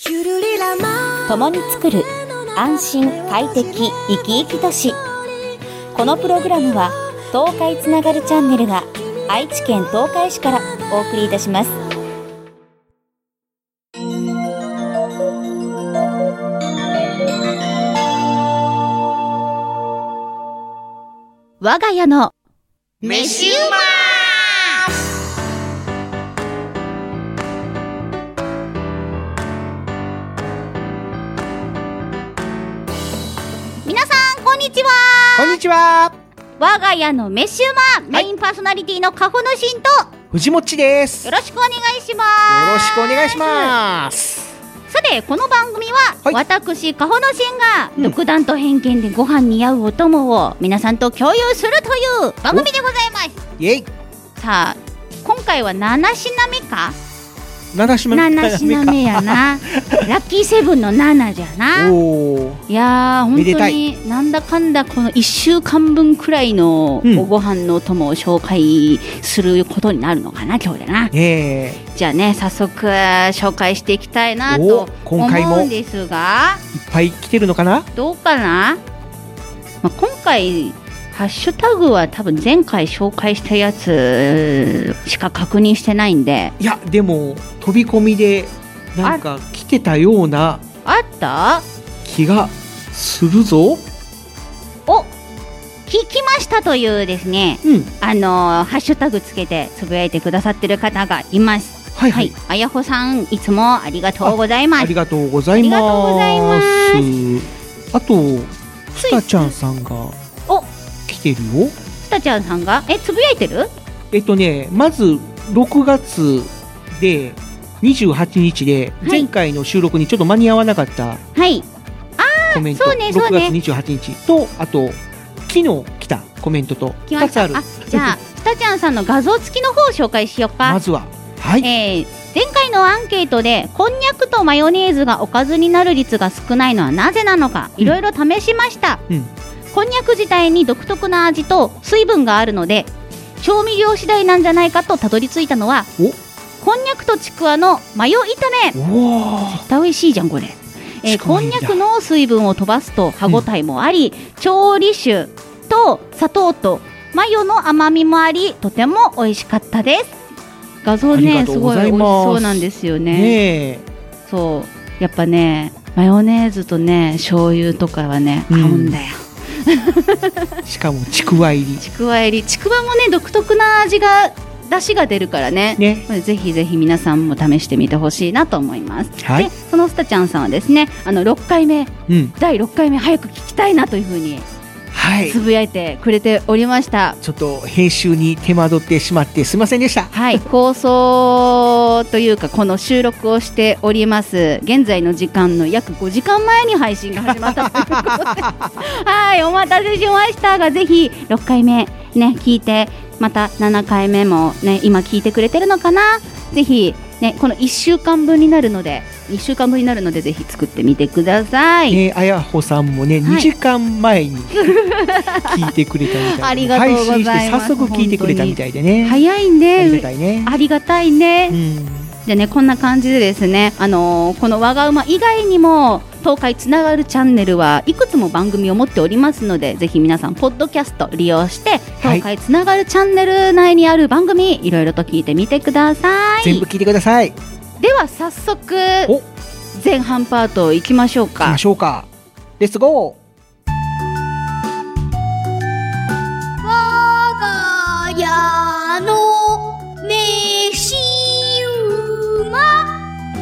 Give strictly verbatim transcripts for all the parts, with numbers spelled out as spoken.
共に作る安心快適生き生き都市。このプログラムは東海つながるチャンネルが愛知県東海市からお送りいたします。我が家の飯うま。皆さんこんにちは。 こんにちは。 我が家の飯うま、はい、メインパーソナリティのかほのしんと藤もっちです。 よろしくお願いします。 よろしくお願いします。 さてこの番組は、はい、私かほのしんが、うん、独断と偏見でご飯に合うお供を皆さんと共有するという番組でございます。 イエイ。さあ今回はなな品目かなな品目なな品目やなラッキーセブンのななじゃな。おいやー本当になんだかんだこのいっしゅうかんぶんくらいのおご飯のお供を紹介することになるのかな、今日でな、えー、じゃあね早速紹介していきたいなと思うんですが、 いっぱい来てるのかな、 どうかな、まあ、今回ハッシュタグは多分前回紹介したやつしか確認してないんで、 いやでも飛び込みでなんか来てたようなあった気がするぞ。 お聞きましたというですね、うん、あのハッシュタグつけてつぶやいてくださってる方がいます。はいはい、はい、あやほさんいつもありがとうございます。 ありがとうございます。ありがとうございます。あとスタちゃんさんがお来てるよ。 スタちゃんさんがえつぶやいてる？ えっとねまずろくがつでにじゅうはちにちで前回の収録にちょっと間に合わなかったコメント、はい、あそうねそうね、ろくがつにじゅうはちにちとあと昨日来たコメントとふたつある。 あじゃあスタちゃんさんの画像付きの方を紹介しようか。 まずは、はいえー、前回のアンケートでこんにゃくとマヨネーズがおかずになる率が少ないのはなぜなのかいろいろ試しました、うんうん、こんにゃく自体に独特な味と水分があるので調味料次第なんじゃないかとたどり着いたのはこんにゃくとちくわのマヨ炒め。お絶対美味しいじゃんこれ、えー、こんにゃくの水分を飛ばすと歯ごたえもあり、うん、調理酒と砂糖とマヨの甘みもありとても美味しかったです。画像ねすごい美味しそうなんですよ ね, ねそうやっぱねマヨネーズとね醤油とかはね合うんだよ、 うん、しかもちくわ入りちくわ入りちくわもね独特な味が出汁が出るから ね, ねぜひぜひ皆さんも試してみてほしいなと思います、はい、でそのスタちゃんさんはですねあのろっかいめ、うん、だいろっかいめ早く聞きたいなというふうにつぶやいてくれておりました、はい、 ちょっと編集に手間取ってしまってすいませんでした。 はい放送というかこの収録をしております現在の時間の約ごじかんまえに配信が始まったということではいお待たせしましたがぜひろっかいめね聞いてまたななかいめもね今聞いてくれてるのかな。ぜひねこのいっしゅうかんぶんになるのでいっしゅうかんぶんになるのでぜひ作ってみてください。 ねあやほさんもね、はい、にじかんまえに聞いてくれたみたいでありがとうございます。 配信して早速聞いてくれたみたいでね早いねありがたいねありがたいね、うん、じゃあねこんな感じでですねあのー、このわがうま以外にも東海つながるチャンネルはいくつも番組を持っておりますのでぜひ皆さんポッドキャスト利用して東海つながるチャンネル内にある番組いろいろと聞いてみてください。 全部聞いてください。 では早速前半パートいきましょうか。 行きましょうか。レッツゴー。 我が家の飯うま。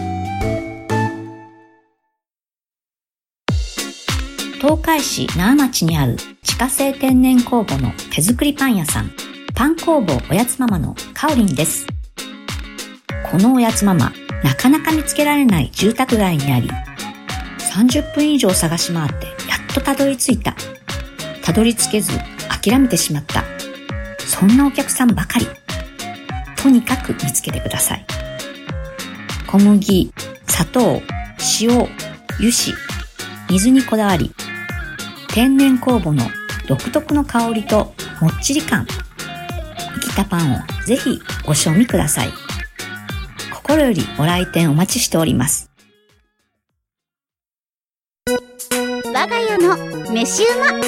東海市那覇町にある自家製天然酵母の手作りパン屋さんパン工房おやつママのかおりんです。このおやつママなかなか見つけられない住宅街にありさんじゅっぷん以上探し回ってやっとたどり着いた。たどり着けず諦めてしまった。そんなお客さんばかり。とにかく見つけてください。小麦、砂糖、塩、油脂、水にこだわり天然酵母の独特の香りともっちり感生きたパンをぜひご賞味ください。心よりご来店お待ちしております。 我が家の飯うま。前半パー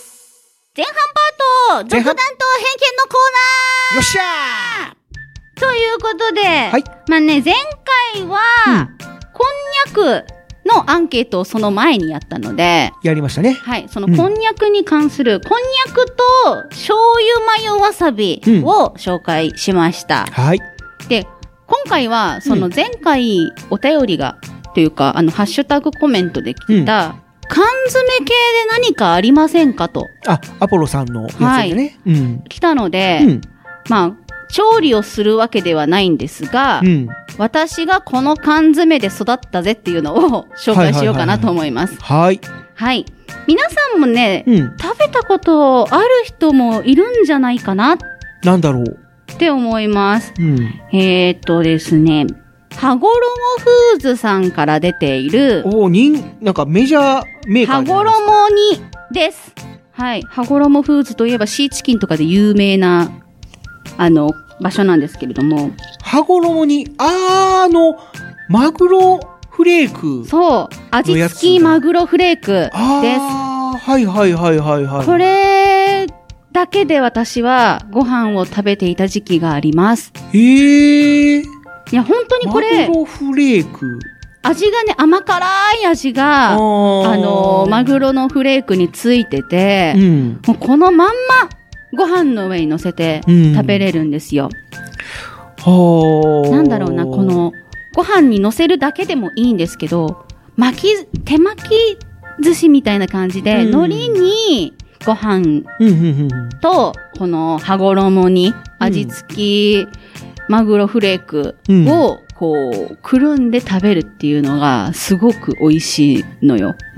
ト、独断と偏見のコーナー。 よっしゃーということで、 はい、 まあね、前回は、うん、こんにゃくのアンケートをその前にやったので、 やりましたね。 はい、そのこんにゃくに関する、うん、こんにゃくと醤油マヨわさびを紹介しました。 うん、はい。 で、今回はその前回お便りが、うん、というかあのハッシュタグコメントで来た、うん、缶詰系で何かありませんかと。 あ、アポロさんのやつでね。はい、うん、 来たので、うん、まあ調理をするわけではないんですが、うん、私がこの缶詰で育ったぜっていうのを紹介しようかなと思います。 はい。 はい。皆さんもね、うん、食べたことある人もいるんじゃないかな。 なんだろうって思います。うん、えーっとですね、はごろもフーズさんから出ている、 お人なんかメジャーメーカーじゃないですか。はごろもにです。はい。はごろもフーズといえばシーチキンとかで有名なあの場所なんですけれども、 はごろもに、あー、あのマグロフレーク、 そう、味付きマグロフレークです。 あー、はいはいはいはいはい。 これだけで私はご飯を食べていた時期があります。 へー。 いや本当にこれマグロフレーク、 味がね、甘辛い味があのマグロのフレークについてて、うん、もうこのまんまご飯の上に乗せて食べれるんですよ。うん、なんだろうな、このご飯に乗せるだけでもいいんですけど、巻き手巻き寿司みたいな感じで、うん、海苔にご飯とこの羽衣に味付きマグロフレークをこうくるんで食べるっていうのがすごく美味しいのよ。うん、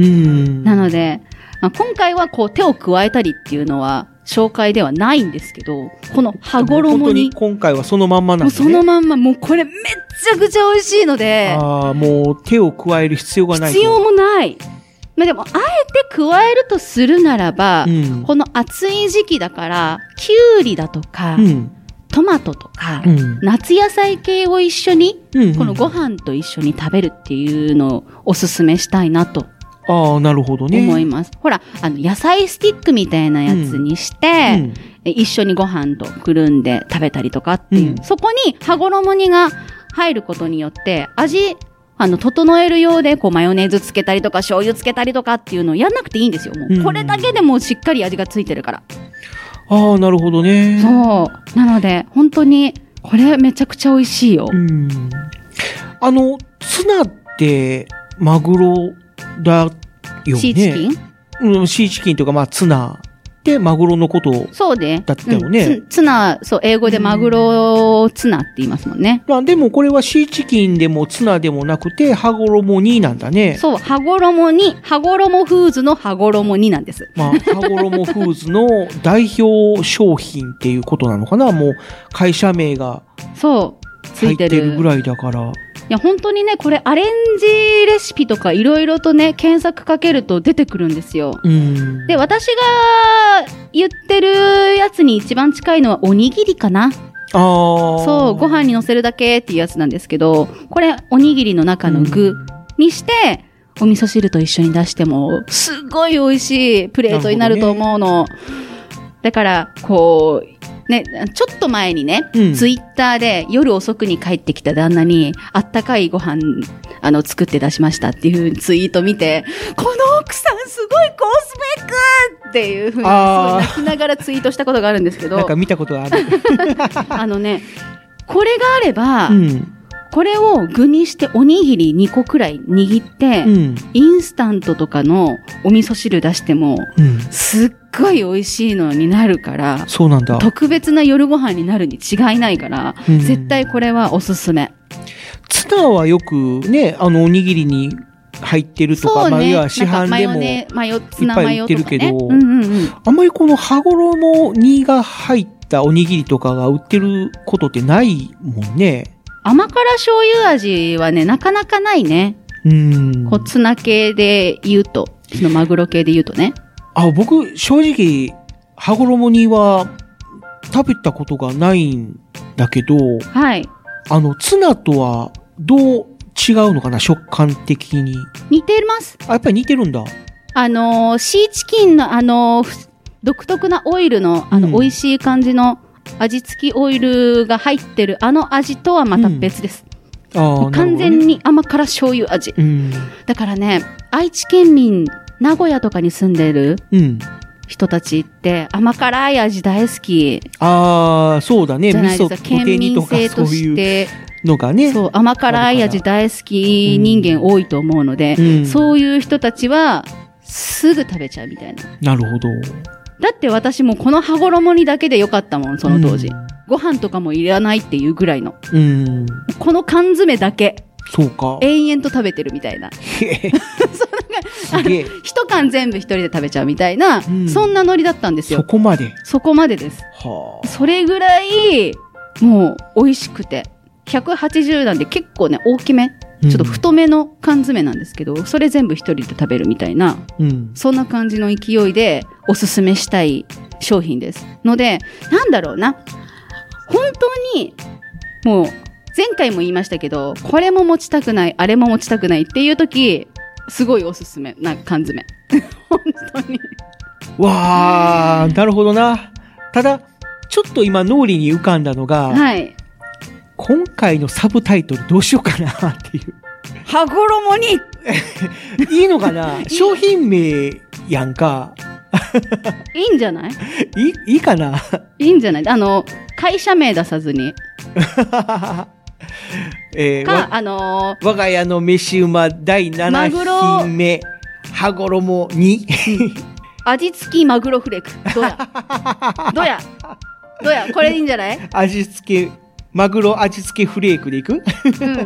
なので、まあ、今回はこう手を加えたりっていうのは紹介ではないんですけど、この羽衣に本当に今回はそのまんまなんですね。 もうそのまんま、もうこれめっちゃくちゃ美味しいので、 ああ、もう手を加える必要がない。 必要もない。まあでもあえて加えるとするならば、うん、この暑い時期だからきゅうりだとか、うん、トマトとか、うん、夏野菜系を一緒に、うんうん、このご飯と一緒に食べるっていうのをおすすめしたいなと。 ああ、なるほどね。 思います。ほら、あの、野菜スティックみたいなやつにして、うん、一緒にご飯とくるんで食べたりとかっていう。うん、そこに、羽衣煮が入ることによって、味、あの、整えるようで、こう、マヨネーズつけたりとか、醤油つけたりとかっていうのをやんなくていいんですよ。もう、これだけでもうしっかり味がついてるから。 ああ、なるほどね。 そう。なので、本当に、これめちゃくちゃ美味しいよ。うん。 あの、ツナって、マグロ、だよね。 シーチキン？ うん、シーチキンというか、まあ、ツナでマグロのことそうでだったよね。 うん、ツナ、そう、英語でマグロツナって言いますもんね。 まあ、でもこれはシーチキンでもツナでもなくて、羽衣になんだね。 そう、羽衣に、羽衣フーズの羽衣になんです。 まあ、羽衣フーズの代表商品っていうことなのかな。もう、会社名がそう、ついてる。 入ってるぐらいだから。 いや本当にね、これアレンジレシピとかいろいろとね検索かけると出てくるんですよ。うん、で、私が言ってるやつに一番近いのはおにぎりかな。あ、そう、ご飯に乗せるだけっていうやつなんですけど、これおにぎりの中の具にして、うん、お味噌汁と一緒に出してもすごい美味しいプレートになると思うの。ね、だからこうね、ちょっと前にね、うん、ツイッターで夜遅くに帰ってきた旦那にあったかいご飯あの作って出しましたっていうツイート見て、この奥さんすごい高スペックっていう風にすごい泣きながらツイートしたことがあるんですけど、 なんか見たことがあるあのね、これがあれば、うん、これを具にしておにぎりにこくらい握って、うん、インスタントとかのお味噌汁出しても、うん、すっごい美味しいのになるから、 そうなんだ。 特別な夜ご飯になるに違いないから、うん、絶対これはおすすめ。 ツナはよくね、あのおにぎりに入ってるとか、ね、まあ、要は市販でもいっぱい売ってるけど、うんうんうん、あんまりこの羽衣煮が入ったおにぎりとかが売ってることってないもんね。 甘辛醤油味はね、なかなかないね。うん。こうツナ系で言うと、そのマグロ系で言うとね。 あ、僕、正直、羽衣煮は食べたことがないんだけど、はい。あの、ツナとはどう違うのかな、食感的に。 似てます。 あ、やっぱり似てるんだ。 あのー、シーチキンのあのー、独特なオイルのあの、うん、美味しい感じの味付きオイルが入ってるあの味とはまた別です。うん、あ完全に甘辛醤油味、うん。だからね、愛知県民、名古屋とかに住んでる人たちって甘辛い味大好き。 ああ、そうだね。 じゃないですか。県民性として。 のがね、 そう甘辛い味大好き人間多いと思うので、うん、そういう人たちはすぐ食べちゃうみたいな。 なるほど。 だって私もこの羽衣にだけでよかったもん、その当時。うん、ご飯とかもいらないっていうぐらいの。うん、この缶詰だけ。 そうか。 延々と食べてるみたいな。そうなんか一缶全部一人で食べちゃうみたいな、うん、そんなノリだったんですよ。 そこまで。 そこまでです。はあ、それぐらいもう美味しくて。ひゃくはちじゅうなんで結構ね大きめ、ちょっと太めの缶詰なんですけど、うん、それ全部一人で食べるみたいな、うん、そんな感じの勢いでおすすめしたい商品ですので、なんだろうな、本当にもう前回も言いましたけど、これも持ちたくないあれも持ちたくないっていう時すごいおすすめな缶詰本当に。 わー、なるほどな。ただちょっと今脳裏に浮かんだのが、はい、今回のサブタイトルどうしようかなっていう。 羽衣にいいのかな商品名やんか。 いいんじゃないいい、いいかないいんじゃないあの、会社名出さずに。 えー、か、あのー、我が家の飯馬だいなな品目、羽衣に。 味付きマグロフレーク。どうやどうやどうやこれいいんじゃない？ 味付けマグロ味付けフレークでいく、うん、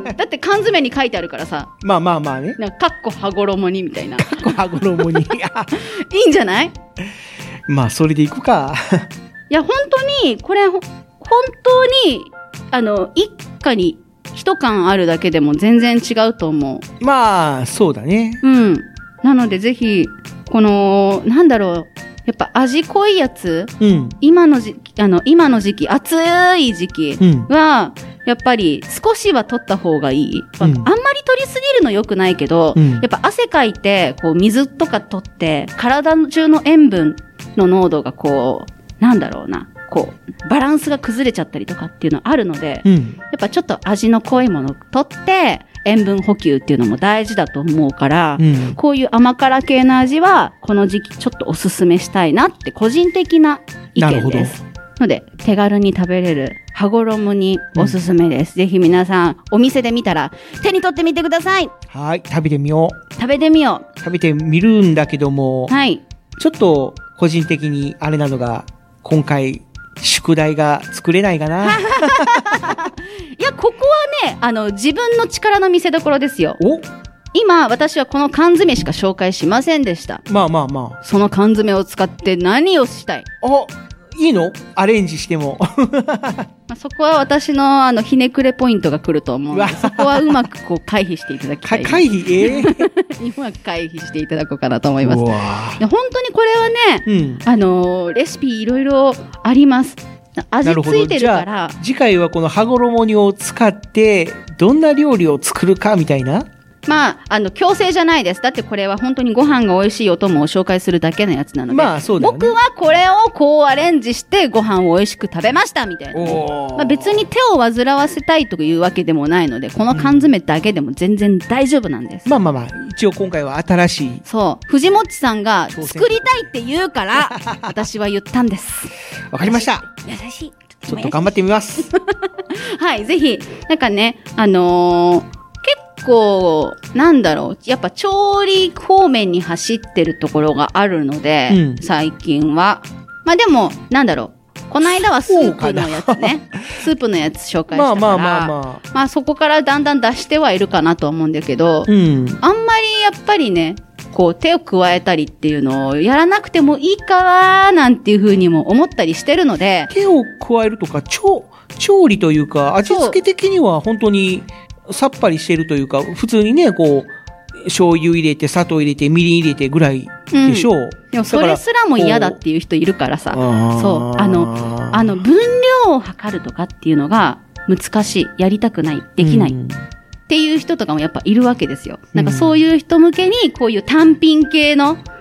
だって缶詰に書いてあるからさ。 まあまあまあね。 なんか、かっこ羽衣にみたいな。 かっこ羽衣に。いいんじゃない？ まあ、それでいくか。 いや、本当に、これ、本当に、あの、一家に一缶あるだけでも全然違うと思う。まあ、そうだね。 うん。なので、ぜひ、この、なんだろう。やっぱ味濃いやつ、うん、今の時期、あの、今の時期、暑い時期は、うん、やっぱり少しは取った方がいい。うん、あんまり取りすぎるの良くないけど、うん、やっぱ汗かいて、こう、水とか取って、体中の塩分の濃度がこう、なんだろうな、こう、バランスが崩れちゃったりとかっていうのあるので、うん、やっぱちょっと味の濃いものを取って、塩分補給っていうのも大事だと思うから、うん、こういう甘辛系の味はこの時期ちょっとおすすめしたいなって個人的な意見です。ので手軽に食べれる羽衣におすすめです、うん、ぜひ皆さんお店で見たら手に取ってみてください。 はい、食べてみよう。 食べてみよう。食べてみるんだけども、はい、ちょっと個人的にあれなのが今回宿題が作れないかな。 いや、ここはね、あの、自分の力の見せ所ですよ。お今、私はこの缶詰しか紹介しませんでした。 まあまあまあ。 その缶詰を使って何をしたい？ あ、いいの？アレンジしても。 まあ、そこは私のあのひねくれポイントが来ると思うので、そこはうまくこう回避していただきたい。 回避？えー、うまく回避していただこうかなと思います。いや本当にこれはね、うん、あのー、レシピいろいろあります。味ついてるから。 次回はこの羽衣煮を使ってどんな料理を作るかみたいな。 まあ、あの、強制じゃないです。だってこれは本当にご飯が美味しいお供を紹介するだけのやつなので。まあ、そうだよね。僕はこれをこうアレンジしてご飯を美味しく食べましたみたいな。まあ、別に手を煩わせたいというわけでもないので、この缶詰だけでも全然大丈夫なんです。 うん、まあまあまあ、一応今回は新しい。 そう。藤もっちさんが作りたいって言うから、私は言ったんです。 わかりました。 優しい。 ちょっと頑張ってみます。 はい、ぜひ、なんかね、あのー、結構、なんだろう、やっぱ調理方面に走ってるところがあるので、うん、最近は。まあでも、なんだろう、この間はスープのやつね、スープのやつ紹介したから、まあまあまあまあ、まあそこからだんだん出してはいるかなと思うんだけど、うん、あんまりやっぱりね、こう手を加えたりっていうのをやらなくてもいいかななんていうふうにも思ったりしてるので、 手を加えるとか調調理というか味付け的には本当にさっぱりしてるというか、普通にねこう醤油入れて砂糖入れてみりん入れてぐらいでしょう、うん、 でもそれすらも嫌だっていう人いるからさ、そうあのあの分量を測るとかっていうのが難しい、やりたくない、できない、うんっていう人とかもやっぱいるわけですよ。なんかそういう人向けにこういう単品系の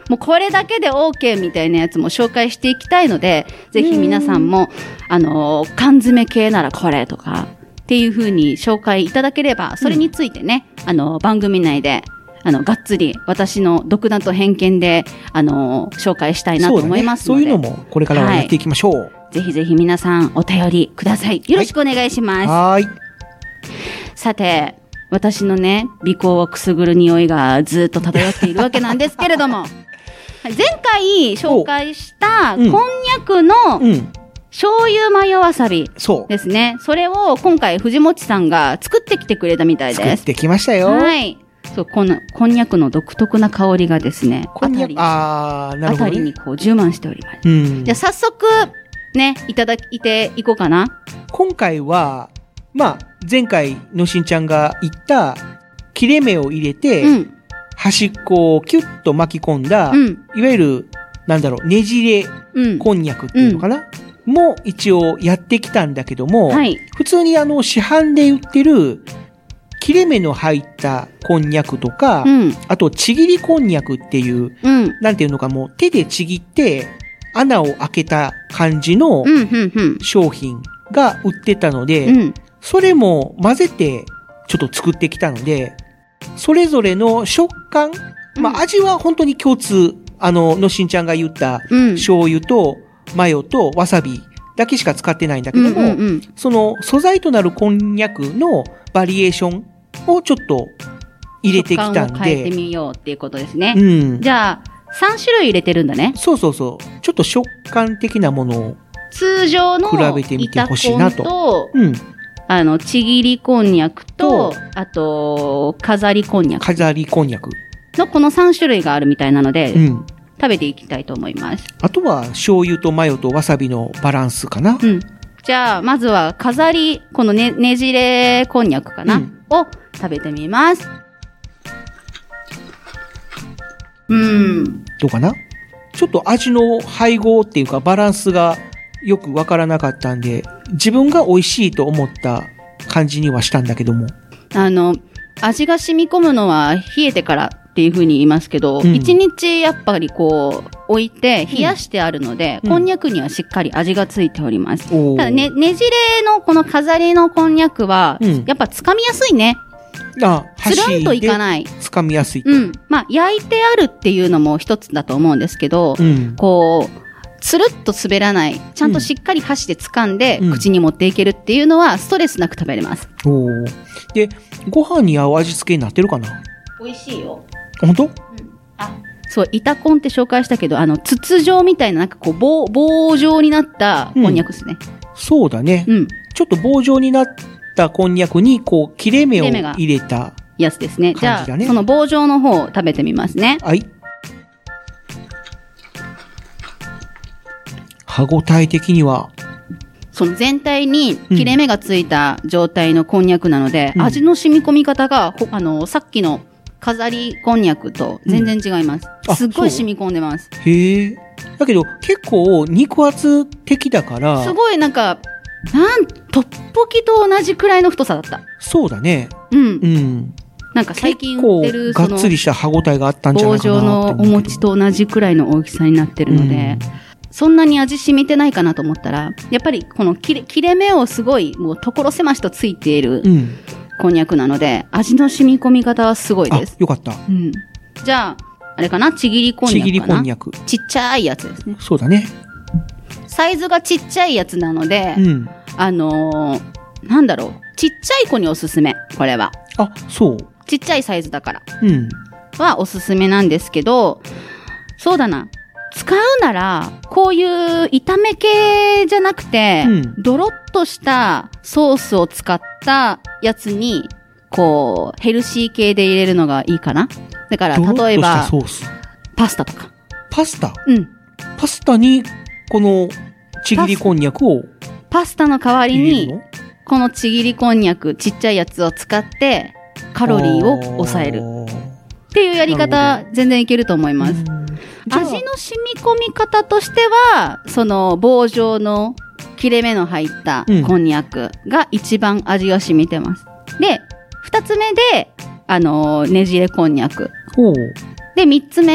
もうこれだけで OK みたいなやつも紹介していきたいので、ぜひ皆さんも、あのー、缶詰系ならこれとか、っていう風に紹介いただければ、それについてね、うん、あのー、番組内で、あの、がっつり私の独断と偏見で、あのー、紹介したいなと思いますので。 そうだね。そういうのもこれからはやっていきましょう。はい、 ぜひぜひ皆さんお便りください。よろしくお願いします。 はい。はいさて、私のね、鼻孔をくすぐる匂いがずっと漂っているわけなんですけれども、前回紹介したこんにゃくの醤油マヨわさびですね。それを今回藤本さんが作ってきてくれたみたいです。作ってきましたよ。 はい。そう、この、こんにゃくの独特な香りがですね、あたり、 あー、なるほどね、 あたりにこう充満しております。 うん、 じゃあ早速、ね、いただいていこうかな。 今回は、まあ、前回のしんちゃんが言った切れ目を入れて、うん、端っこをキュッと巻き込んだ、うん、いわゆるなんだろうねじれこんにゃくっていうのかな、うん、も一応やってきたんだけども、はい、普通にあの市販で売ってる切れ目の入ったこんにゃくとか、うん、あとちぎりこんにゃくっていう、うん、なんていうのかもう手でちぎって穴を開けた感じの商品が売ってたので、うん、それも混ぜてちょっと作ってきたので、それぞれの食感、まあ味は本当に共通、あの、のしんちゃんが言った醤油とマヨとわさびだけしか使ってないんだけども、うんうんうん、その素材となるこんにゃくのバリエーションをちょっと入れてきたんで。食感を変えてみようっていうことですね。うん、じゃあ、さん種類入れてるんだね。そうそうそう。ちょっと食感的なものを通常の比べてみてほしいなと。うん。あの、ちぎりこんにゃくと、あと、飾りこんにゃく。飾りこんにゃく。のこのさん種類があるみたいなので、うん、食べていきたいと思います。あとは、醤油とマヨとわさびのバランスかな。うん。じゃあ、まずは、飾り、このね、ねじれこんにゃくかな、うん、を食べてみます。うん。どうかな？ちょっと味の配合っていうかバランスがよくわからなかったんで、自分が美味しいと思った感じにはしたんだけども。あの、味が染み込むのは冷えてからっていう風に言いますけど、一、うん、日やっぱりこう置いて冷やしてあるので、うん、こんにゃくにはしっかり味がついております。うん、ただね、ねじれのこの飾りのこんにゃくは、うん、やっぱつかみやすいね。あ、つるんといかない。つかみやすい。うん。まあ、焼いてあるっていうのも一つだと思うんですけど、うん、こう、つるっと滑らない、ちゃんとしっかり箸で掴んで、うん、口に持っていけるっていうのはストレスなく食べれます。おー。で、ご飯に合う味付けになってるかな？美味しいよ。本当？うん。あ、そう、板こんって紹介したけど、あの、筒状みたいな、なんかこう、棒、棒状になったこんにゃくですね。うん、そうだね。うん。ちょっと棒状になったこんにゃくに、こう、切れ目を入れたやつですね。じゃあ、その棒状の方を食べてみますね。はい。歯ごたえ的にはその全体に切れ目がついた状態のこんにゃくなので、うん、味の染み込み方があのさっきの飾りこんにゃくと全然違います、うん、すっごい染み込んでます。へえ。だけど結構肉厚的だからすごいなんかなんトッポギと同じくらいの太さだった。そうだね。うんうん。なんか最近売ってるそのがっつりした歯ごたえがあったんじゃないかなって。棒状のお餅と同じくらいの大きさになってるので、うんそんなに味染みてないかなと思ったら、やっぱりこの切れ、切れ目をすごい、もう所狭しとついている、こんにゃくなので、味の染み込み方はすごいです。あ、よかった。うん。じゃあ、あれかなちぎりこんにゃくかな。ちぎりこんにゃく。ちっちゃいやつですね。そうだね。サイズがちっちゃいやつなので、うん、あのー、なんだろう。ちっちゃい子におすすめ。これは。あ、そう。ちっちゃいサイズだから。うん。はおすすめなんですけど、そうだな。使うなら、こういう炒め系じゃなくて、うん、ドロッとしたソースを使ったやつに、こう、ヘルシー系で入れるのがいいかな。だから、例えば、パスタとか。パスタ？うん。パスタに、この、ちぎりこんにゃくをパスタの代わりに、このちぎりこんにゃく、ちっちゃいやつを使って、カロリーを抑える。っていうやり方、全然いけると思います。味の染み込み方としては、その棒状の切れ目の入ったこんにゃくが一番味が染みてます。うん、で、二つ目で、あのー、ねじれこんにゃく。で、三つ目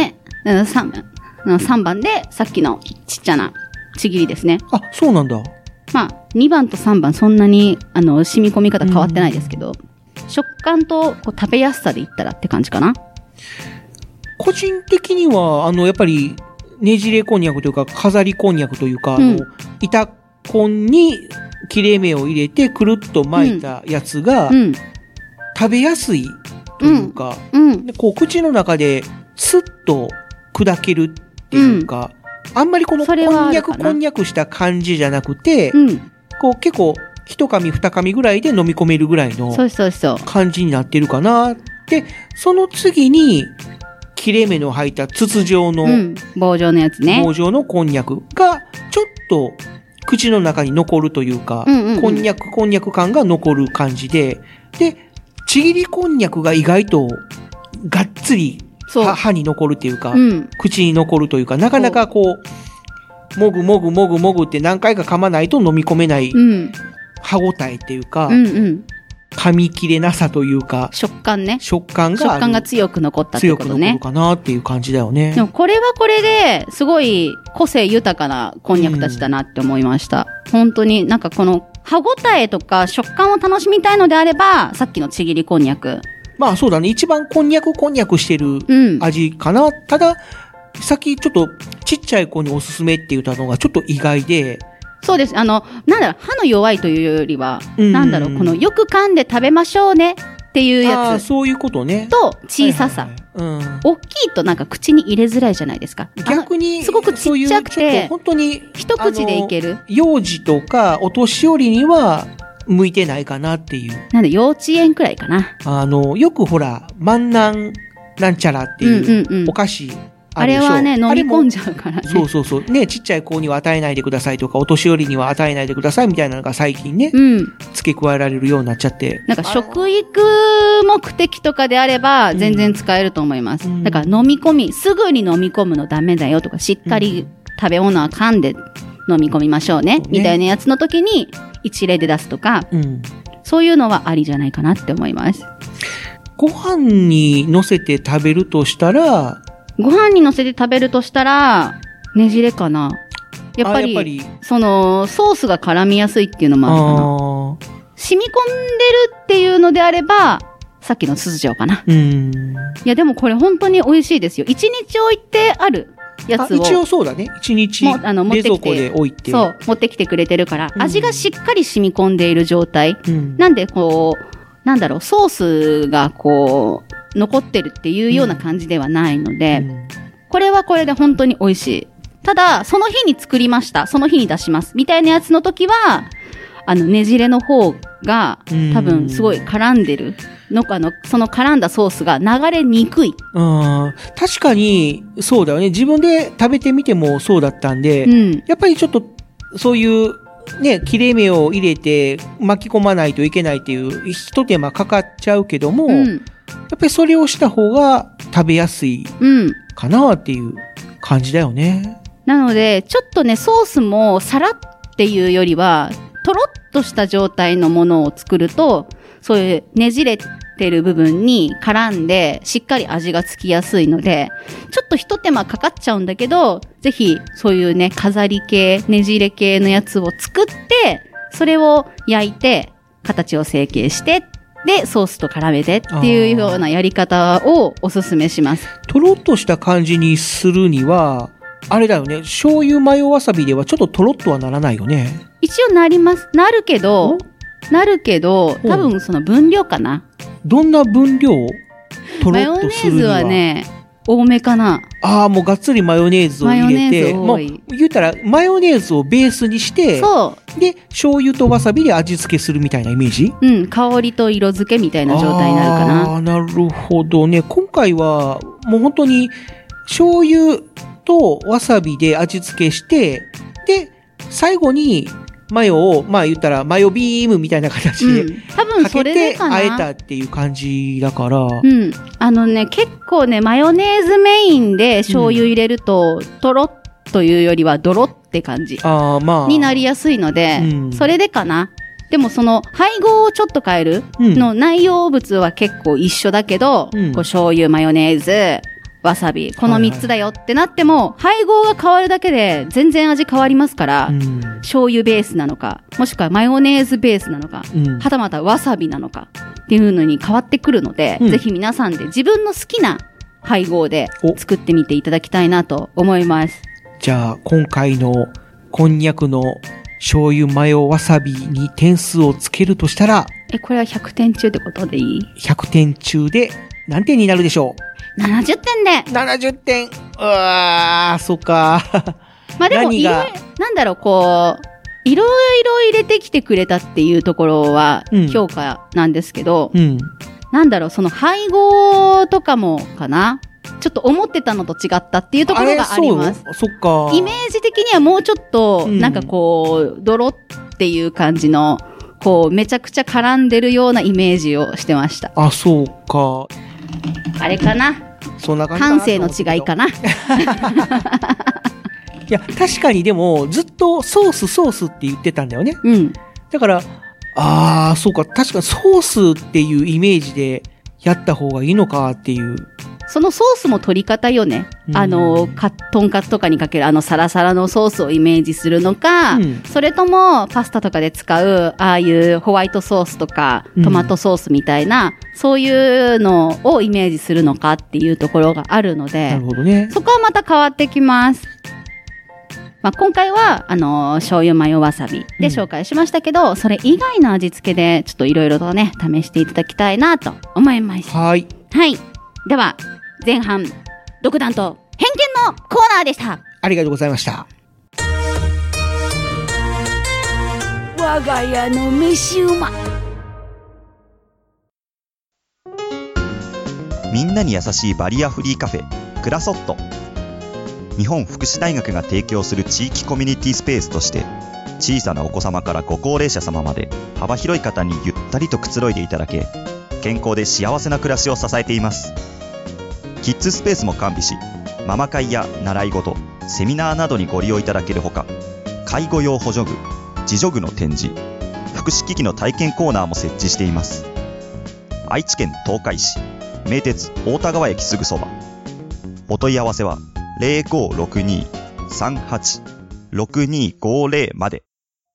うん、さん、さんばんでさっきのちっちゃなちぎりですね。 あ、そうなんだ。 まあ、にばんとさんばんそんなに、あの、染み込み方変わってないですけど、食感とこう食べやすさで言ったらって感じかな。 個人的には、あの、やっぱり、ねじれこんにゃくというか、飾りこんにゃくというか、うん、あの、板こんに切れ目を入れて、くるっと巻いたやつが、うんうん、食べやすいというか、うんうん、でこう、口の中で、スッと砕けるっていうか、うん、あんまりこの、こんにゃくこんにゃくした感じじゃなくて、うん、こう、結構、一噛み二噛みぐらいで飲み込めるぐらいの感じになってるかな。で、その次に、切れ目の入った筒状の、うん、 棒状のやつね。 棒状のこんにゃくが、ちょっと口の中に残るというか、うんうんうん、こんにゃく、こんにゃく感が残る感じで、で、ちぎりこんにゃくが意外と、がっつり歯に残るっていうか、うん、口に残るというか、なかなかこう、もぐもぐもぐもぐって何回か噛まないと飲み込めない、うん歯ごたえっていうか、うんうん、噛み切れなさというか、 食感ね。 食感が食感が強く残ったってことね。 強く残るかなっていう感じだよね。 でもこれはこれですごい個性豊かなこんにゃくたちだなって思いました。うん、本当になんかこの歯ごたえとか食感を楽しみたいのであれば、さっきのちぎりこんにゃく。 まあそうだね。一番こんにゃくこんにゃくしてる味かな。うん、ただ、さっきちょっとちっちゃい子におすすめって言ったのがちょっと意外で、 そうです。あの、なんだろう、歯の弱いというよりは、なんだろう、このよく噛んで食べましょうねっていうやつ。 あ、そういうことね。 と、小ささ。はいはいはい、うん。大きいとなんか口に入れづらいじゃないですか。 逆に、 すごくちっちゃくて、 本当に、 一口でいける。 幼児とかお年寄りには向いてないかなっていう。 なんで幼稚園くらいかな。 あの、よくほら、万南なんちゃらっていうお菓子、うんうんうん、 あれはね、飲み込んじゃうからね。 そうそうそう。ね、ちっちゃい子には与えないでくださいとか、お年寄りには与えないでくださいみたいなのが最近ね、うん、付け加えられるようになっちゃって。 なんか食育目的とかであれば、全然使えると思います。うん、だから飲み込み、すぐに飲み込むのダメだよとか、しっかり食べ物は噛んで飲み込みましょうね、うん、みたいなやつの時に、一例で出すとか、うん、そういうのはありじゃないかなって思います。 ご飯に乗せて食べるとしたら、 ご飯に乗せて食べるとしたら、ねじれかな。やっぱり、やっぱりその、ソースが絡みやすいっていうのもあるかな。染み込んでるっていうのであれば、さっきのすず状かな。うん。いや、でもこれ本当に美味しいですよ。一日置いてあるやつを。 一応そうだね。一日、あの、冷蔵庫で置いて。 そう、持ってきてくれてるから、うん、味がしっかり染み込んでいる状態。うん、なんで、こう、なんだろう、ソースがこう、残ってるっていうような感じではないので、うん、これはこれで本当に美味しい。ただ、その日に作りました。その日に出します。みたいなやつの時は、あの、ねじれの方が、多分すごい絡んでるのかの、その絡んだソースが流れにくい。 うん、確かに、そうだよね。自分で食べてみてもそうだったんで、うん、やっぱりちょっと、そういう、ね、切れ目を入れて巻き込まないといけないっていう一手間かかっちゃうけども、うん、やっぱりそれをした方が食べやすいかなっていう感じだよね。 なので、ちょっとね、ソースもさらっていうよりは、とろっとした状態のものを作ると、そういうねじれてる部分に絡んで、しっかり味がつきやすいので、ちょっと一手間かかっちゃうんだけど、ぜひ、そういうね、飾り系、ねじれ系のやつを作って、それを焼いて、形を成形して、で、ソースと絡めてっていうようなやり方をおすすめします。 とろっとした感じにするには、あれだよね、醤油マヨわさびではちょっととろっとはならないよね。 一応なります。なるけど、なるけど、多分その分量かな。 どんな分量？とろっとするには。 マヨネーズはね、多めかな。 ああ、もうがっつりマヨネーズを入れて、もう言ったらマヨネーズをベースにして、そう。で、醤油とわさびで味付けするみたいなイメージ？ うん、香りと色付けみたいな状態になるかな。 ああ、なるほどね。今回はもう本当に醤油とわさびで味付けして、で、最後にマヨを、まあ言ったらマヨビームみたいな形で、うん、多分それでかけて和えたっていう感じだから。うん。あのね、結構ね、マヨネーズメインで醤油入れると、うん、とろっというよりはドロって感じ。ああ、まあ。になりやすいので、うん、それでかな。でもその配合をちょっと変えるの内容物は結構一緒だけど、うん、こう醤油、マヨネーズ、 わさび、このみっつだよってなっても、はいはい、配合が変わるだけで全然味変わりますから、うん、醤油ベースなのか、もしくはマヨネーズベースなのか、うん、はたまたわさびなのかっていうのに変わってくるので、うん、ぜひ皆さんで自分の好きな配合で作ってみていただきたいなと思います。 じゃあ今回のこんにゃくの醤油マヨわさびに点数をつけるとしたら、 え、これはひゃくてん中ってことでいい？ ひゃく 点中で何点になるでしょう？ななじゅってんで。 ななじゅってん。うわー、そっか。 まあでもいろいろ、なんだろう、こう、いろいろ入れてきてくれたっていうところは評価なんですけど、うんうん、なんだろう、その配合とかもかな、ちょっと思ってたのと違ったっていうところがあります。 そっか。 イメージ的にはもうちょっと、なんかこう、ドロっていう感じの、こう、めちゃくちゃ絡んでるようなイメージをしてました。 あ、そうか。 あれかな。 そんな感じ感性の違いかな。いや、確かにでも、ずっとソースソースって言ってたんだよね。うん。だから、ああ、そうか。確かソースっていうイメージでやった方がいいのかっていう。 そのソースも取り方よね。うん、あの、か、とんかつとかにかけるあのサラサラのソースをイメージするのか、うん、それともパスタとかで使う、ああいうホワイトソースとかトマトソースみたいな、うん、そういうのをイメージするのかっていうところがあるので、 なるほどね。 そこはまた変わってきます。まあ、今回は、あのー、醤油マヨわさびで紹介しましたけど、うん、それ以外の味付けで、ちょっといろいろとね、試していただきたいなと思います。 はい。 はい。では、前半、独断と偏見のコーナーでした。 ありがとうございました。 我が家の飯うま。 みんなに優しいバリアフリーカフェ、クラソット。日本福祉大学が提供する地域コミュニティスペースとして、小さなお子様からご高齢者様まで幅広い方にゆったりとくつろいでいただけ、健康で幸せな暮らしを支えています。キッズスペースも完備し、ママ会や習い事、セミナーなどにご利用いただけるほか、介護用補助具、自助具の展示、福祉機器の体験コーナーも設置しています。愛知県東海市、名鉄大田川駅すぐそば。お問い合わせはゼロごろくに さんはち ろくにごゼロまで。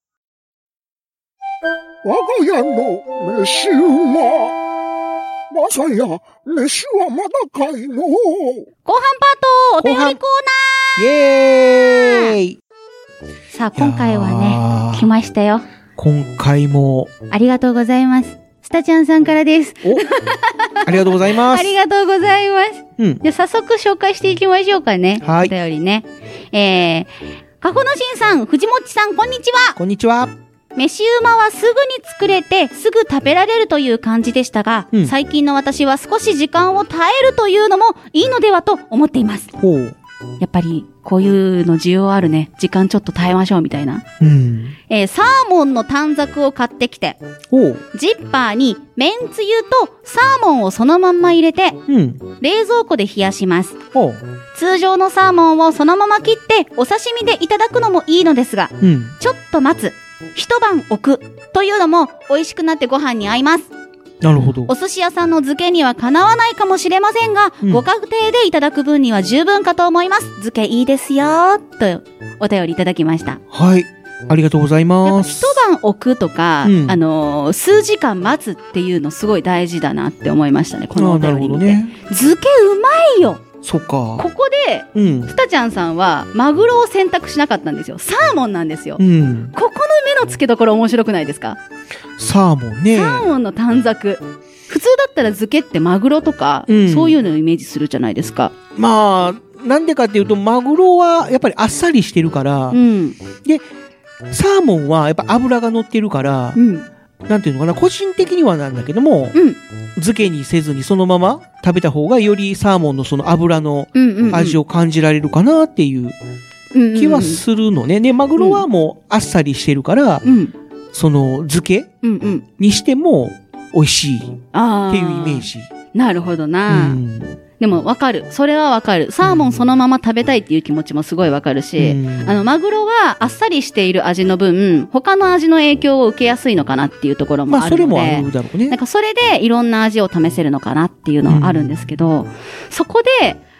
我が家の飯うま。まさや、飯はまだかいの。後半パート、お便りコーナー。 イエーイ。 さあ、今回はね、来ましたよ。 今回も。 ありがとうございます。スタちゃんさんからです。 おありがとうございます。 ありがとうございます。うん。じゃあ早速紹介していきましょうかね。はい。お便りね。えー、かほのしんさん、藤もっちさん、こんにちは。 こんにちは。 飯うまはすぐに作れてすぐ食べられるという感じでしたが、うん、最近の私は少し時間を耐えるというのもいいのではと思っています。ほう。やっぱりこういうの需要あるね。時間ちょっと耐えましょうみたいな。うん。えー、サーモンの短冊を買ってきて、おジッパーにめんつゆとサーモンをそのまんま入れて、うん、冷蔵庫で冷やします。お通常のサーモンをそのまま切ってお刺身でいただくのもいいのですが、うん、ちょっと待つ。一晩置くというのも美味しくなってご飯に合います。 なるほど。 お寿司屋さんの漬けにはかなわないかもしれませんが、うん、ご家庭でいただく分には十分かと思います。漬けいいですよとお便りいただきました。 はい、ありがとうございます。 一晩置くとか、うん、あのー、数時間待つっていうのすごい大事だなって思いましたね。このお便り見て、ね、漬けうまいよ。 そっか。 ここで、うん、スタちゃんさんはマグロを選択しなかったんですよ。サーモンなんですよ。うん、ここの目の付けどころ面白くないですか？ サーモンね。 サーモンの短冊。普通だったら漬けってマグロとか、うん、そういうのをイメージするじゃないですか。 まあ、なんでかっていうと、マグロはやっぱりあっさりしてるから、うん、で、サーモンはやっぱ脂が乗ってるから、うんなんていうのかな、個人的にはなんだけども、うん、漬けにせずにそのまま食べた方がよりサーモンのその脂の味を感じられるかなっていう気はするのね。で、マグロはもうあっさりしてるから、うん、その漬けにしても美味しいっていうイメージ。 なるほどな。うんでもわかる。それはわかる。サーモンそのまま食べたいっていう気持ちもすごいわかるし、うん、あの、マグロはあっさりしている味の分、他の味の影響を受けやすいのかなっていうところもあるので、まあ、それもあるだろうね。なんかそれでいろんな味を試せるのかなっていうのはあるんですけど、うん、そこで、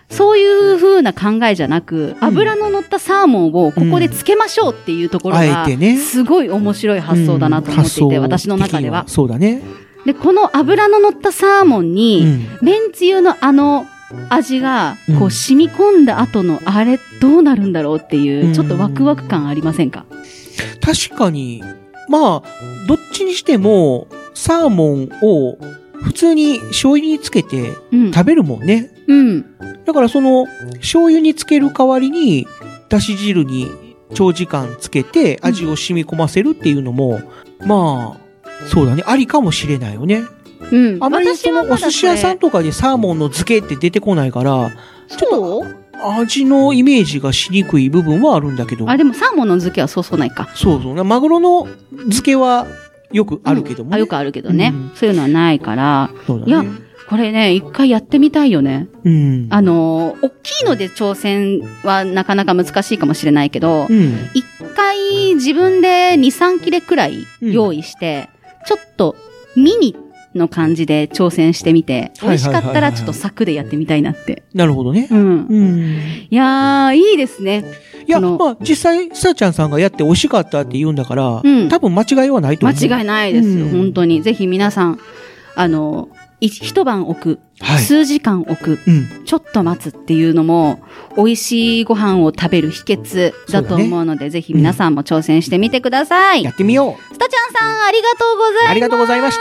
そういう風な考えじゃなく、油の乗ったサーモンをここでつけましょうっていうところが、すごい面白い発想だなと思っていて、私の中では。 そうだね。 で、この油の乗ったサーモンに、めんつゆのあの味が、こう染み込んだ後のあれどうなるんだろうっていう、ちょっとワクワク感ありませんか？ 確かに、まあ、どっちにしても、サーモンを普通に醤油につけて食べるもんね。 うん。 だからその、醤油につける代わりに、だし汁に長時間つけて味を染み込ませるっていうのも、うん、まあ、そうだね、ありかもしれないよね。 うん。 あまりそのお寿司屋さんとかでサーモンの漬けって出てこないから、ちょっと味のイメージがしにくい部分はあるんだけど。 あ、でもサーモンの漬けはそうそうないか。 そうそう。マグロの漬けはよくあるけども、ねうん、あ、よくあるけどね、うん。そういうのはないから。 そうだね。 いや、これね、一回やってみたいよね。 うん。 あの、大きいので挑戦はなかなか難しいかもしれないけど、うん、一回自分でに、さん切れくらい用意して、うん、ちょっとミニの感じで挑戦してみて、美味しかったらちょっと柵でやってみたいなって。 なるほどね。 うん。うん、いやー、いいですね。 いや、まあ、実際、さあちゃんさんがやって美味しかったって言うんだから、うん、多分間違いはないと思う。 間違いないですよ、うん、本当に。ぜひ皆さん、あの、一晩置く、はい、数時間置く、うん、ちょっと待つっていうのも、美味しいご飯を食べる秘訣だと思うので、ね、ぜひ皆さんも挑戦してみてください。 うん、やってみよう。スタちゃんさん、ありがとうございます。 ありがとうございました。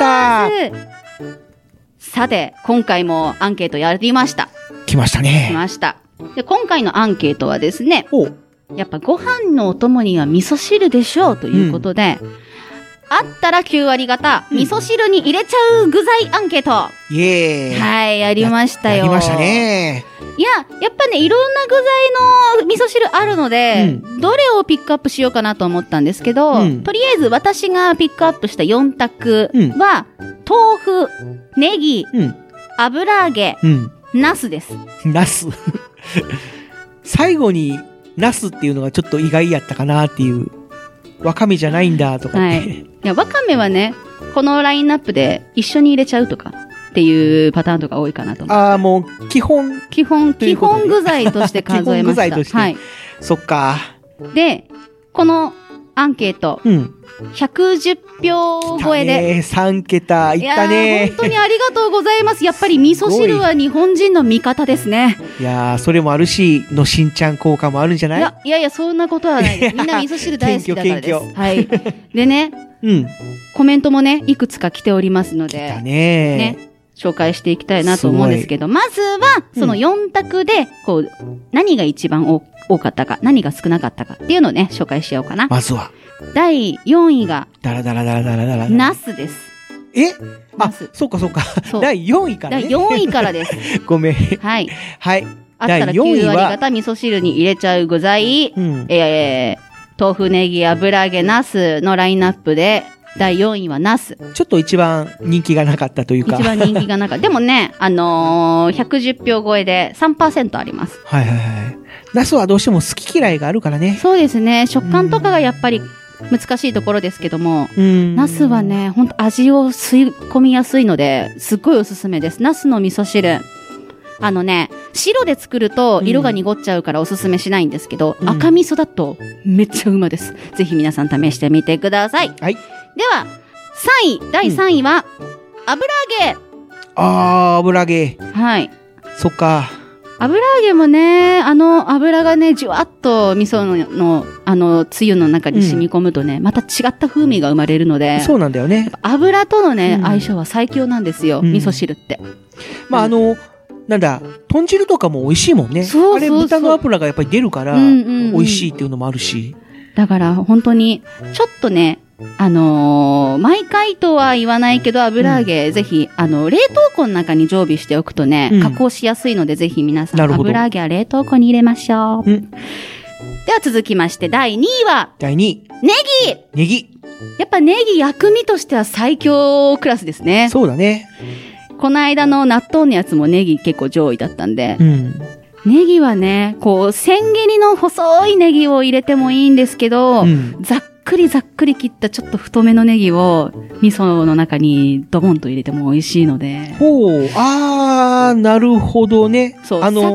さて、今回もアンケートやりました。 来ましたね。 来ました。で、今回のアンケートはですね、やっぱご飯のお供には味噌汁でしょうということで、うん、あったらきゅう割方、うん、味噌汁に入れちゃう具材アンケート。 イエーイ。 はい、やりましたよ。 やりましたね。 いや、やっぱね、いろんな具材の味噌汁あるので、うん、どれをピックアップしようかなと思ったんですけど、うん、とりあえず私がピックアップしたよん択は、うん、豆腐、ネギ、うん、油揚げ、うん、ナスです。 ナス。最後に、ナスっていうのがちょっと意外やったかなっていう。わかめじゃないんだとか、ね。はい。いや、わかめはね、このラインナップで一緒に入れちゃうとかっていうパターンとか多いかなと思う。 ああ、もう基本。 基本、基本具材として数えました。基本具材として。はい。 そっか。 で、このアンケート。うん。ひゃくじゅっぴょう超えで。 ね、さん桁いったね。 いや本当にありがとうございます。やっぱり味噌汁は日本人の味方ですね。 いやー、それもあるし、のしんちゃん効果もあるんじゃない？ いや、いやいや、そんなことはないです。みんな味噌汁大好きだからです。はい。でね、うん。コメントもね、いくつか来ておりますので。 来たね。 ね。紹介していきたいなと思うんですけど、まずは、そのよん択で、こう、何が一番多かったか、何が少なかったかっていうのをね、紹介しようかな。 まずは。 だいよんいが、 だらだらだらだらだら。 ナスです。 えあ、そうかそうか。だいよんいからね。 だいよんいからです。 ごめん。 はい。 はい。 あったらきゅう割方味噌汁に入れちゃう具材、うん、えー、豆腐、ネギ、油揚げ、ナスのラインナップで、だいよんいはナス。 ちょっと一番人気がなかったというか。 一番人気がなかった。でもね、あのー、ひゃくじゅっぴょう超えで さんパーセント あります。 はいはいはい。ナスはどうしても好き嫌いがあるからね。 そうですね。食感とかがやっぱり難しいところですけども、ナスはね、ほんと味を吸い込みやすいので、すっごいおすすめです。ナスの味噌汁。あのね、白で作ると色が濁っちゃうからおすすめしないんですけど、うん、赤味噌だとめっちゃうまです。ぜひ皆さん試してみてください。 はい。 では、さんい、だいさんいは、うん、油揚げ。 あー、油揚げ。 はい。 そっか。 油揚げもね、あの油がね、じゅわっと味噌の、のあの、つゆの中に染み込むとね、うん、また違った風味が生まれるので。 そうなんだよね。 油とのね、うん、相性は最強なんですよ、うん、味噌汁って。 まあ、あの、なんだ、豚汁とかも美味しいもんね。そうそうそう。あれ、豚の油がやっぱり出るから、美味しいっていうのもあるし。 だから、本当に、ちょっとね、あのー、毎回とは言わないけど、油揚げ、うん、ぜひ、あの、冷凍庫の中に常備しておくとね、うん、加工しやすいので、ぜひ皆さん、油揚げは冷凍庫に入れましょう。うん、では続きまして、だいにいは、 だいにい。 ネギネギやっぱネギ薬味としては最強クラスですね。 そうだね。 この間の納豆のやつもネギ結構上位だったんで、 うん、 ネギはね、こう、千切りの細いネギを入れてもいいんですけど、うん、ざっざっくりざっくり切ったちょっと太めのネギを味噌の中にドボンと入れても美味しいので。 ほう、あー、なるほどね。 そう、あの先に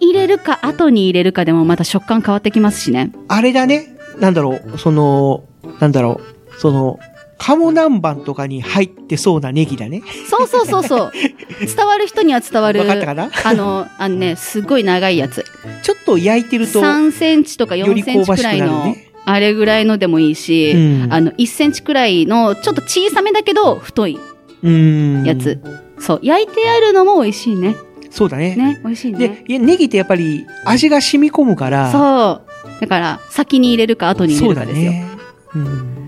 入れるか後に入れるかでもまた食感変わってきますしね。 あれだね。なんだろう、その、なんだろう、その、鴨南蛮とかに入ってそうなネギだね。 そうそうそうそう。伝わる人には伝わる。 わかったかな？ あの、あのね、すごい長いやつ。 ちょっと焼いてると。 さんセンチとかよんセンチくらいの、ね、あれぐらいのでもいいし、うん、あの、いっセンチくらいの、ちょっと小さめだけど、太いやつ。そう、焼いてあるのも美味しいね。 そうだね。 ね、美味しいね。 で、ネギってやっぱり味が染み込むから。 そう。だから、先に入れるか後に入れるかですよ。そうだね。うん、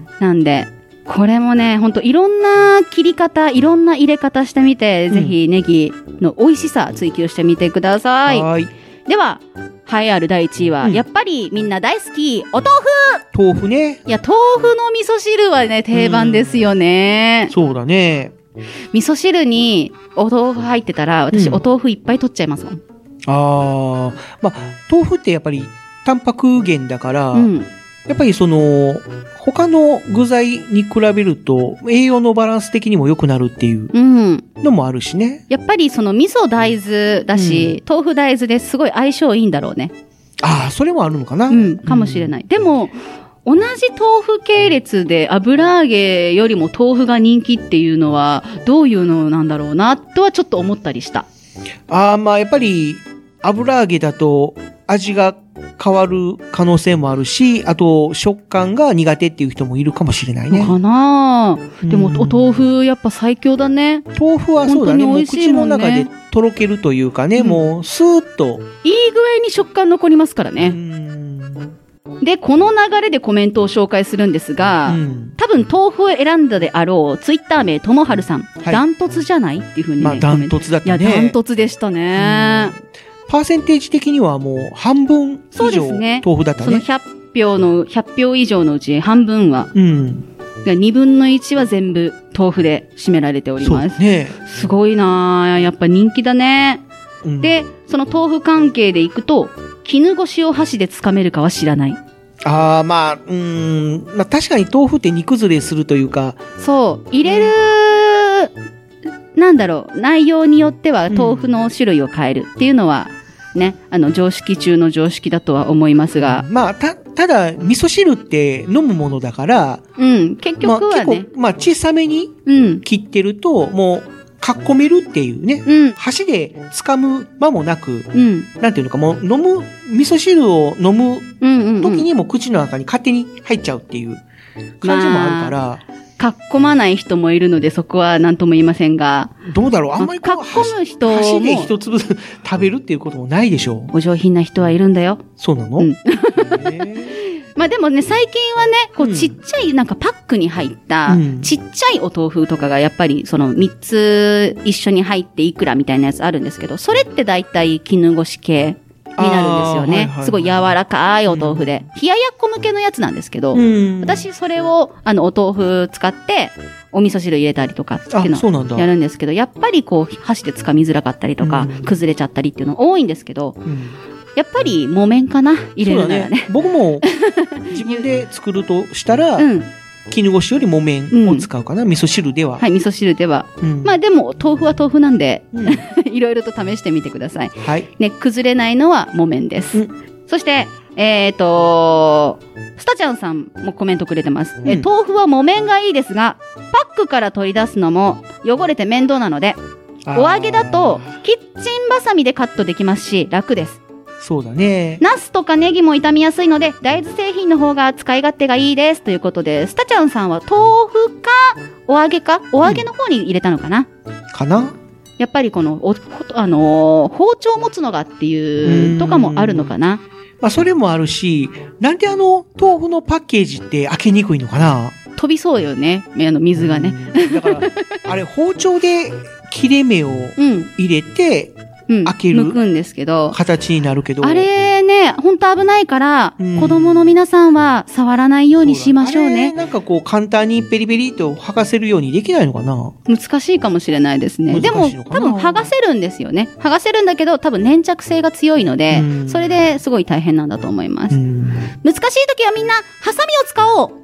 なんで、これもね、ほんといろんな切り方、いろんな入れ方してみて、うん、ぜひネギの美味しさ追求してみてください。はい。では、栄えあるだいいちいは、うん、やっぱりみんな大好き、お豆腐豆腐ね。 いや、豆腐の味噌汁はね、定番ですよね。 うん、そうだね。 味噌汁にお豆腐入ってたら、私、うん、お豆腐いっぱい取っちゃいますもん。 ああ、まあ、豆腐ってやっぱりタンパク源だから、うん、やっぱりその、他の具材に比べると栄養のバランス的にも良くなるっていうのもあるしね。 うん、やっぱりその味噌大豆だし、うん、豆腐大豆ですごい相性いいんだろうね。 ああ、それもあるのかな？ うん、かもしれない。うん、でも、同じ豆腐系列で油揚げよりも豆腐が人気っていうのはどういうのなんだろうなとはちょっと思ったりした。 ああ、まあやっぱり油揚げだと味が変わる可能性もあるし、あと食感が苦手っていう人もいるかもしれないね。 かなぁ。でもお豆腐やっぱ最強だね。 豆腐はそうだね。もう口の中でとろけるというかね、うん、もうスーッと。 いい具合に食感残りますからね。で、この流れでコメントを紹介するんですが、うん、多分豆腐を選んだであろうツイッター名ともはるさん、はい、ダントツじゃないっていうふうにね。 まあダントツだったね。 いや、ダントツでしたね。 パーセンテージ的にはもう半分以上豆腐だったね。 そのひゃっぴょうの、ひゃっぴょう以上のうち半分は、うん、にぶんのいちは全部豆腐で占められております。 そうね。 すごいなぁ。やっぱ人気だね。うん、で、その豆腐関係でいくと、絹ごしを箸で掴めるかは知らない。 ああ、まあ、うーん、まあ確かに豆腐って煮崩れするというか。 そう、入れる、うん、なんだろう、内容によっては豆腐の種類を変えるっていうのは、ね、あの、常識中の常識だとは思いますが。 まあ、た、ただ、味噌汁って飲むものだから、 うん、結局はね。 まあ、結構、まあ、小さめに切ってると、うん、もう、かっこめるっていうね、うん、箸で掴む間もなく、うん、なんていうのか、もう飲む、味噌汁を飲む時にも口の中に勝手に入っちゃうっていう感じもあるから、まあ、 かっこまない人もいるので、そこは何とも言いませんが。 どうだろう、あんまりかっこむ人も。 箸で一粒食べるっていうこともないでしょう。 お上品な人はいるんだよ。 そうなの？うんまあでもね、最近はね、こうちっちゃいなんかパックに入った、ちっちゃいお豆腐とかがやっぱりそのみっつ一緒に入っていくらみたいなやつあるんですけど、それって大体絹ごし系になるんですよね。はいはいはい、すごい柔らかいお豆腐で。冷ややっこ向けのやつなんですけど、うん、私それをあのお豆腐使ってお味噌汁入れたりとかっていうのをやるんですけど、やっぱりこう箸で掴みづらかったりとか、うん、崩れちゃったりっていうの多いんですけど、うんやっぱり木綿かな入れるならね。ね僕も自分で作るとしたら、うん、絹ごしより木綿を使うかな、うん、味噌汁では。 はい、味噌汁では。うん、まあでも豆腐は豆腐なんで、うん、いろいろと試してみてください。はい。ね、崩れないのは木綿です。うん、そして、えっと、スタちゃんさんもコメントくれてます。うん、え豆腐は木綿がいいですが、パックから取り出すのも汚れて面倒なので、お揚げだとキッチンバサミでカットできますし、楽です。 そうだね。 ナスとかネギも傷みやすいので、大豆製品の方が使い勝手がいいです。ということで、スタちゃんさんは豆腐か、お揚げか、お揚げの方に入れたのかな、うん、 かなやっぱりこの、おあのー、包丁を持つのがっていうとかもあるのかなまあ、それもあるし、なんであの、豆腐のパッケージって開けにくいのかな飛びそうよね。あの、水がね。 だから、あれ、包丁で切れ目を入れて、うんうん、開ける。 剥くんですけど。 形になるけど。 あれね、ほんと危ないから、うん、子供の皆さんは触らないようにしましょうね。 あれなんかこう簡単にペリペリと剥がせるようにできないのかな難しいかもしれないですね。でも多分剥がせるんですよね。剥がせるんだけど多分粘着性が強いので、うん、それですごい大変なんだと思います。うん、難しい時はみんなハサミを使おう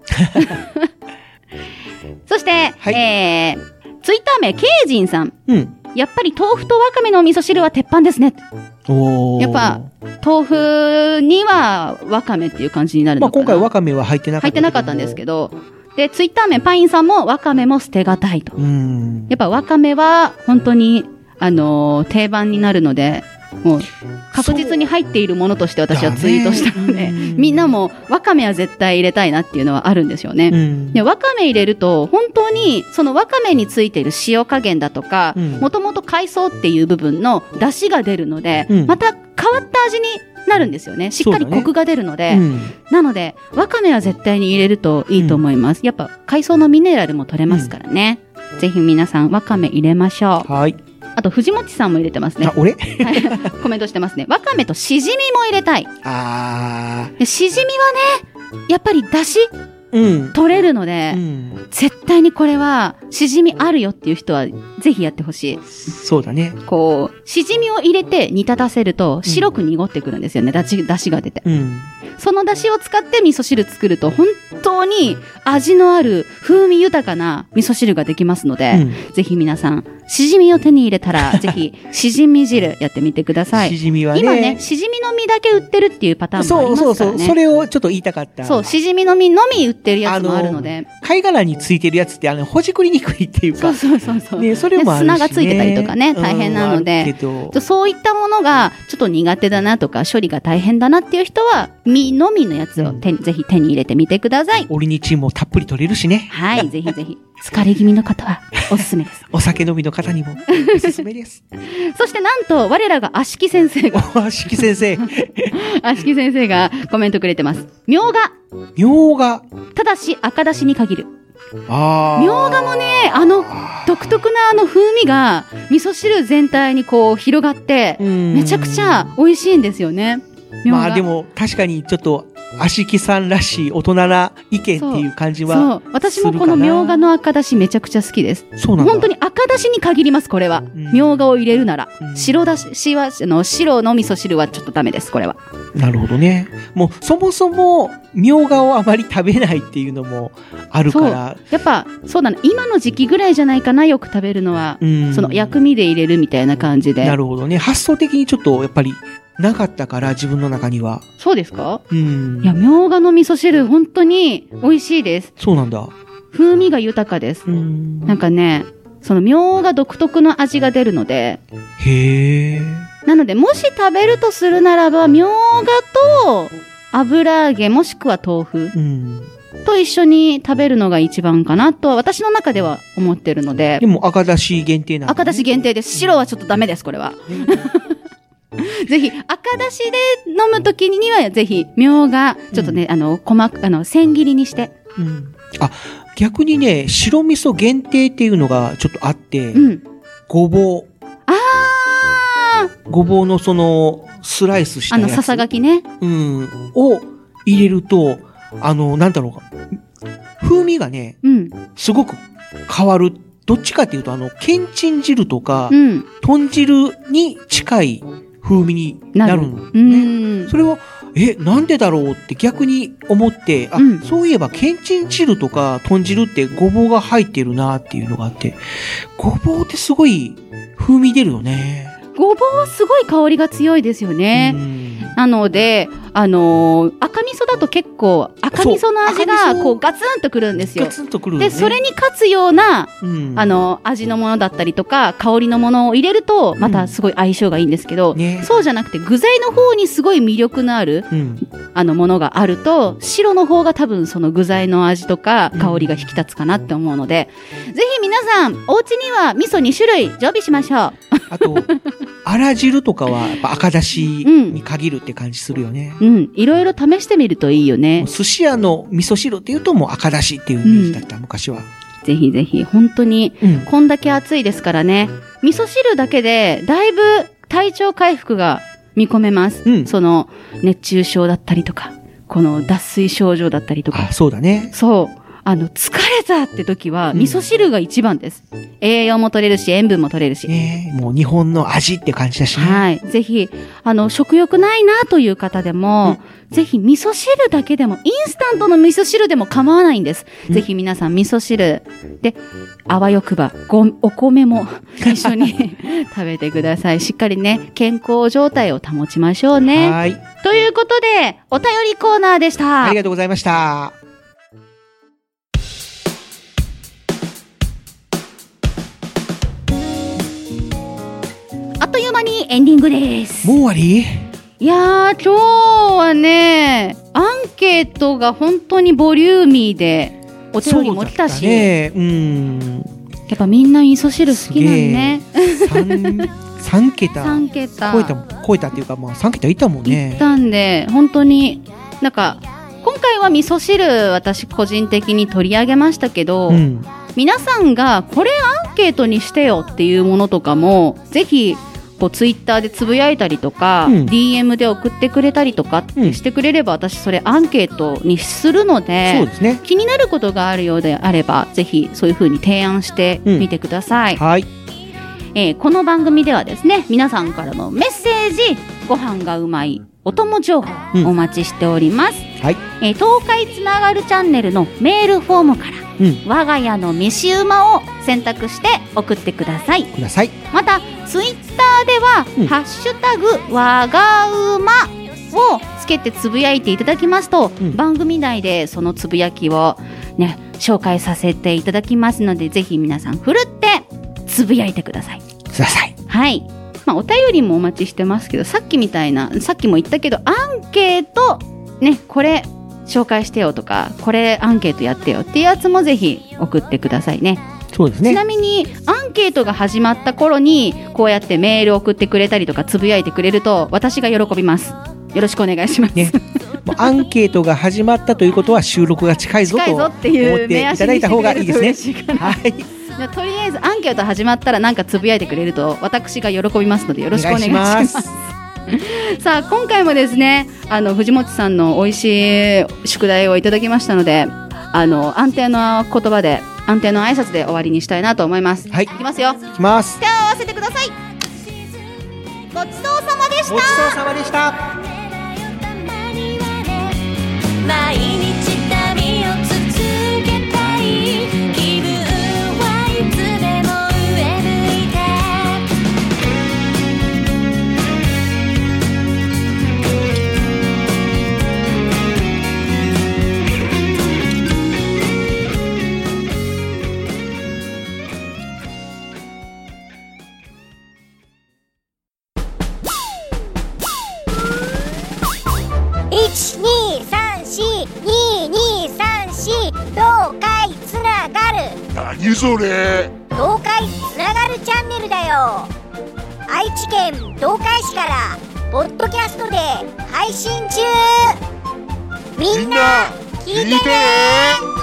そして、はい、えー、ツイッター名、ケイジンさん。うん。やっぱり豆腐とわかめのお味噌汁は鉄板ですね。 やっぱ豆腐にはわかめっていう感じになるのかな。 まあ、今回わかめは入ってなかった入ってなかったんですけど、でツイッター名パインさんもわかめも捨てがたいと。うん、やっぱわかめは本当にあのー、定番になるので、もう確実に入っているものとして私はツイートしたので、みんなもわかめは絶対入れたいなっていうのはあるんですよね。うん、でわかめ入れると本当にそのわかめについている塩加減だとか、もともと海藻っていう部分の出汁が出るので、うん、また変わった味になるんですよね。しっかりコクが出るので、ねうん、なのでわかめは絶対に入れるといいと思います。うん、やっぱ海藻のミネラルも取れますからね。うん、ぜひ皆さんわかめ入れましょう。はい。あと藤本さんも入れてますね。 あ、俺コメントしてますね。わかめとしじみも入れたい。あー。しじみはね、やっぱりだし、うん、取れるので、うん、絶対にこれはしじみあるよっていう人はぜひやってほしい。 そうだね。 こうしじみを入れて煮立たせると白く濁ってくるんですよね。だし、だしが出て、うん、そのだしを使って味噌汁作ると本当に味のある風味豊かな味噌汁ができますので、うん、ぜひ皆さんしじみを手に入れたらぜひしじみ汁やってみてください。 しじみはね、 今ねしじみの実だけ売ってるっていうパターンもありますからね。そうそうそう、 それをちょっと言いたかった。 そう、しじみの実のみ売ってるやつもあるので、 貝殻についてるやつってあのほじくりにくいっていうか、 そうそうそうそう、 ね、それもあるしね、 砂がついてたりとかね大変なので、うん、そういったものがちょっと苦手だなとか処理が大変だなっていう人は実のみのやつを手、うん、ぜひ手に入れてみてください。 オリニチンもたっぷり取れるしね。 はい、ぜひぜひ疲れ気味の方はおすすめです。 お酒飲みの方にもおすすめです。 そしてなんと我らが悪しき先生が悪しき先生悪しき先生がコメントくれてます。みょうがみょうがただし赤だしに限る。あみょうがもね、あの独特なあの風味が味噌汁全体にこう広がってめちゃくちゃ美味しいんですよね。 まあでも確かにちょっと芦木さんらしい大人な意見っていう感じはするかな。そう、 私もこのみょうがの赤だしめちゃくちゃ好きです。そうなんだ。本当に赤だしに限ります。これはみょうがを入れるなら、うん、白だしはあの白の味噌汁はちょっとダメです。これは。 なるほどね。もうそもそもみょうがをあまり食べないっていうのもあるから、 やっぱそうだね、今の時期ぐらいじゃないかな、よく食べるのは、うん、その薬味で入れるみたいな感じで。 なるほどね。発想的にちょっとやっぱりなかったから、自分の中には。 そうですか？うん。いや、みょうがの味噌汁、本当に美味しいです。 そうなんだ。 風味が豊かです。うん。なんかね、そのみょうが独特の味が出るので。へー。なので、もし食べるとするならば、みょうがと油揚げ、もしくは豆腐。うん。と一緒に食べるのが一番かなとは私の中では思ってるので。 でも赤だし限定なんだ、ね。 赤だし限定です。白はちょっとダメです、これは。ぜひ赤だしで飲むときにはぜひみょうがちょっとね、うん、あの細かあの千切りにして、うん、 あ逆にね白味噌限定っていうのがちょっとあって、うん、ごぼうあごぼうのそのスライスしたやつあのささがきね、 うん、を入れるとあのなんだろうか風味がね、うん、すごく変わる。どっちかっていうとあのけんちん汁とか、うん、豚汁に近い風味になるんですね。それは、え、なんでだろうって逆に思って、あ、うん、そういえば、けんちん汁とか豚汁ってごぼうが入ってるなっていうのがあって、ごぼうってすごい風味出るよね。 ごぼうはすごい香りが強いですよね。なので、あのー、赤味噌だと結構赤味噌の味がこうガツンとくるんですよ。ガツンとくるね。で、それに勝つような、うん、あの、味のものだったりとか、香りのものを入れると、またすごい相性がいいんですけど、うんね、そうじゃなくて具材の方にすごい魅力のある、うん、あのものがあると、白の方が多分その具材の味とか香りが引き立つかなって思うので、うん、ぜひ皆さん、お家には味噌に種類常備しましょう。 あと、あら汁とかはやっぱ赤だしに限るって感じするよね。 うん。いろいろ試してみるといいよね。 寿司屋の味噌汁っていうともう赤だしっていうイメージだった、うん、昔は。 ぜひぜひ、本当に、うん、こんだけ暑いですからね。味噌汁だけでだいぶ体調回復が見込めます。うん、その熱中症だったりとか、この脱水症状だったりとか。 あ、そうだね。 そう。 あの疲れたって時は味噌汁が一番です、うん、栄養も取れるし塩分も取れるし、 ね、もう日本の味って感じだしね。 はい、ぜひあの食欲ないなという方でも、うん、ぜひ味噌汁だけでもインスタントの味噌汁でも構わないんです、うん、ぜひ皆さん味噌汁であわよくばごお米も一緒に食べてください。しっかりね健康状態を保ちましょうね。はい、ということでお便りコーナーでした。 ありがとうございました。 あっという間にエンディングです。 もう終わり？ いやー今日はねアンケートが本当にボリューミーでお便りも来たし、 ね、うん、 やっぱみんな味噌汁好きなんね。 さん桁さん桁超えた超えたっていうか、まあ、さん桁いたもんね。 いったんで本当になんか今回は味噌汁私個人的に取り上げましたけど、うん、皆さんがこれアンケートにしてよっていうものとかもぜひこうツイッターでつぶやいたりとか、うん、ディーエム で送ってくれたりとかってしてくれれば、うん、私それアンケートにするので、そうですね、気になることがあるようであればぜひそういう風に提案してみてください、うん、はい、えー、この番組ではですね皆さんからのメッセージご飯がうまいお供情報お待ちしております、うん、はい、えー、東海つながるチャンネルのメールフォームからうん、我が家の飯うまを選択して送ってください。 ください。 またツイッターでは、うん、ハッシュタグわがうまをつけてつぶやいていただきますと、うん、番組内でそのつぶやきをね紹介させていただきますのでぜひ皆さんふるってつぶやいてください。 ください。 はい。まあ、お便りもお待ちしてますけどさっきみたいなさっきも言ったけどアンケートねこれ紹介してよとかこれアンケートやってよっていうやつもぜひ送ってくださいね。 そうですね。 ちなみにアンケートが始まった頃にこうやってメール送ってくれたりとかつぶやいてくれると私が喜びます。よろしくお願いします、ね、 もうアンケートが始まったということは収録が近いぞと思っていただいた方がいいですね。はい、 とりあえずアンケート始まったらなんかつぶやいてくれると私が喜びますのでよろしくお願いします。さあ今回もですねあの藤本さんの美味しい宿題をいただきましたのであの安定の言葉で安定の挨拶で終わりにしたいなと思います。はい、いきますよ。 いきます。 手を合わせてください。ごちそうさまでした。 ごちそうさまでした。 毎日旅を続けたい気分はいつでも上向いていちにさんしににさんし東海つながる。 何それ？ 東海つながるチャンネルだよ。愛知県東海市からポッドキャストで配信中。みんな聞いてね。